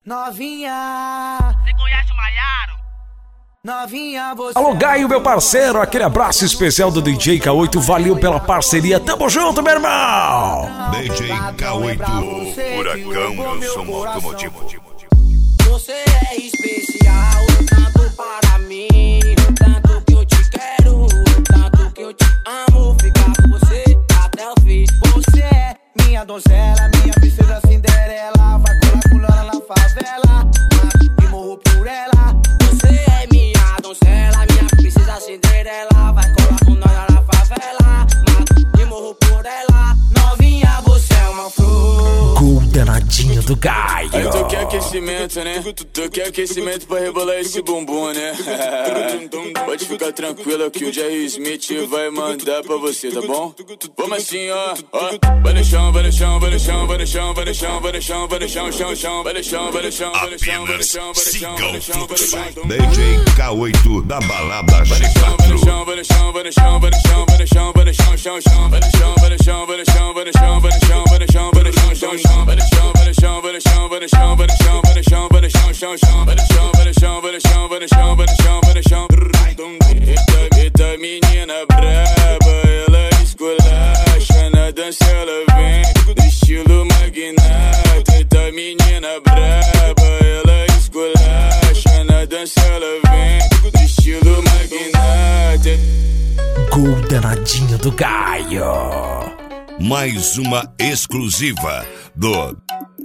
Novinha. Você conhece o Maiaro? Novinha, você. Alô, Gaio, meu parceiro, aquele abraço especial do DJ K8, valeu pela parceria, tamo junto, meu irmão! DJ K8, furacão, eu sou um automotivo. Você é especial, tanto para mim, tanto que eu te quero, tanto que eu te amo, ficar com você até o fim. Você é minha donzela, minha princesa Cinderela, vai colar na favela, e morro por ela. Você é minha donzela, minha princesa Cinderela, vai colar com nós na favela, e morro por ela. Novinha, você é uma flor. Danadinho do Gaio. Aí tu quer aquecimento, né? Tu quer aquecimento pra rebolar esse bumbum, né? Pode ficar tranquila que o Jerry Smith vai mandar pra você, tá bom? Vamos assim, ó. Vai no chão, vai no chão, vai no chão, vai no chão, vai no chão, vai no chão, vai no chão, chão, chão, vai no chão, vai no chão, vai no chão, vai no chão, vai no chão, vai no chão, vai no chão. DJ K8 da balada G4. Vai no chão, vai no chão, vai no chão, vai no chão, vai no chão, vai no chão, chão, chão, vai no chão, vai no chão, vai no chão, vai no chão, vai no chão, vai no chão, vai no chão, chão, chão, vai no chão, vai no chão, vai no chão, vai no chão, vai no chão, vai no chão, vai no chão, chão, chão, vai no chão, vai no chão, vai no chão, vai no chão, vai no chão, vai no chão. Eita menina braba, ela esculacha na dança, ela vem no estilo magnata. Eita menina braba, ela esculacha na dança, ela vem no estilo magnata. Gol danadinho do Gaio. Mais uma exclusiva do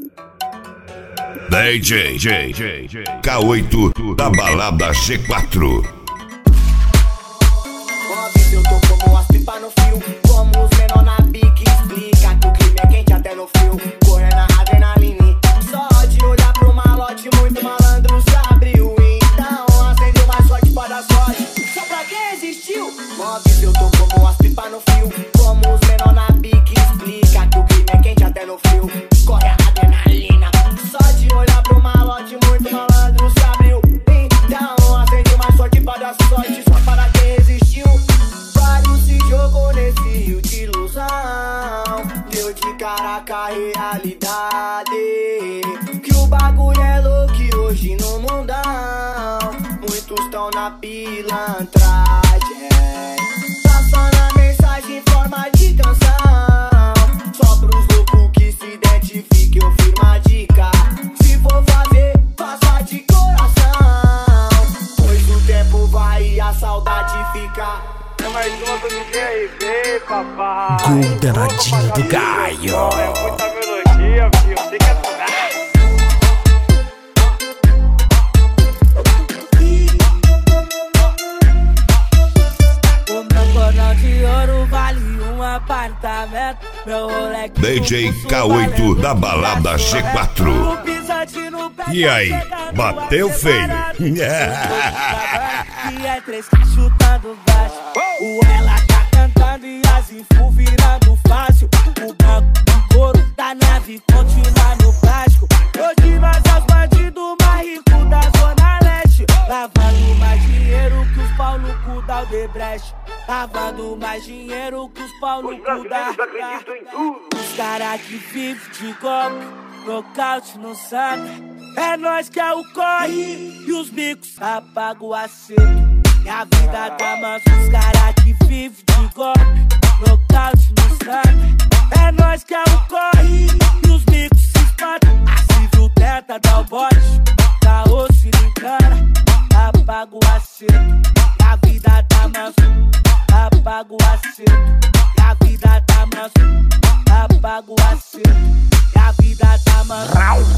DJ K8 da balada G4. Eu tô como as pipas no fio, como os menor na pique. Explica que o crime é quente até no fio, correndo na adrenalina. Só de olhar pro malote, muito malandro se abriu. Então acendeu mais sorte pra dar sorte, só pra quem existiu. Móveis, eu tô como as pipas no fio, como os menor na pique. Explica que o crime é quente até no fio, corre a adrenalina. Só de olhar pro malote, muito malandro se abriu. Então acendeu mais sorte pra dar sorte, só para quem existiu. Jogou nesse rio de ilusão, deu de cara com a realidade. Que o bagulho é louco hoje no mundão, muitos tão na pilantragem, passando a mensagem em forma de canção. Só pros loucos que se identifiquem eu firmo a dica. Se for fazer, faça de coração, pois o tempo vai e a saudade fica. É mais uma do GRV, papai. Gol danadinho do Gaio. É muita melodia, filho. Você quer tocar? O meu cordão de ouro vale um apartamento. Meu Rolex DJ K8 da balada G4. E aí, bateu feio? E é três que chutando baixo. O ela tá cantando e as info virando fácil. O banco de couro da nave continua no plástico. Hoje nós é os bandidos mais ricos da Zona Leste, lavando mais dinheiro que os pau no cu da Odebrecht. Lavando mais dinheiro que os pau no cu da... Os caras que vivem de golpe, nocaute no sangue. É nós que é o corre e os bicos apagam o acerto. Minha vida tá mansa, os caras que vivem de golpe, nocaute no sangue. É nós que é o corre e os bicos se espantam. A civil tenta dar o bote, tá osso e encana, apaga o acerto. Minha vida tá mansa, apaga o acerto. Minha vida tá mansa, apaga o acerto. Minha vida tá mansa,